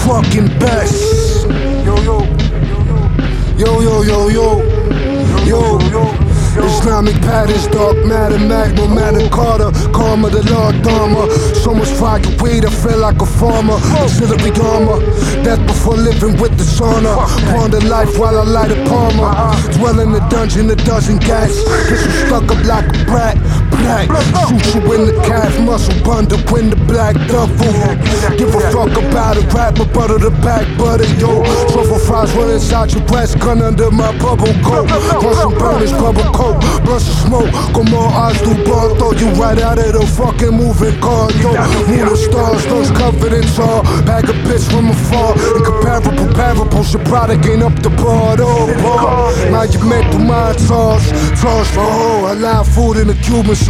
fucking best. Yo, yo, Yo, yo, yo, yo, yo, yo. Islamic patterns, dark matter, Magma, Magna Carta, Karma, the Lord Dharma. So much fire, weed, I feel like a farmer. Auxiliary armor, death before living with dishonor. Ponder life while I light a palmer. Dwell in the dungeon, a dozen gas. Get you stuck up like a brat. Black, shoot you in the calf muscle, bundle in the black duffel. Give a fuck about a rapper, butter the back, butter, yo. Truffle fries run inside your breast, gun under my bubble coat. Want some burnish bubble coat, blunt some smoke. Go more eyes through bar, throw you right out of the fucking moving car, yo. Moon and stars, those covered in tar. Bag a bitch from afar, incomparable parables. Your product ain't up the bar, oh bar. Now you meant to my toss for hoe. I lie food in the Cuban